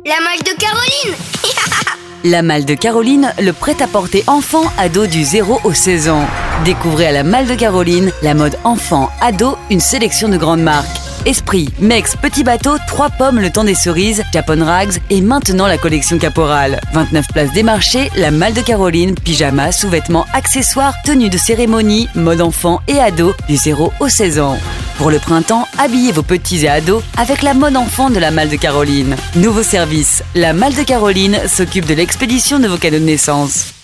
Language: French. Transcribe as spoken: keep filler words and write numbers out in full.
La malle de Caroline. La Malle de Caroline, le prêt-à-porter enfant-ado du zéro au seize ans. Découvrez à la Malle de Caroline la mode enfant-ado, une sélection de grandes marques. Esprit, Mex, Petit Bateau, Trois Pommes, Le Temps des Cerises, Japon Rags et maintenant la collection Caporal. vingt-neuf places des marchés, la Malle de Caroline, pyjamas, sous-vêtements, accessoires, tenues de cérémonie, mode enfant et ado du zéro au seize ans. Pour le printemps, habillez vos petits et ados avec la mode enfant de la Malle de Caroline. Nouveau service, la Malle de Caroline s'occupe de l'expédition de vos cadeaux de naissance.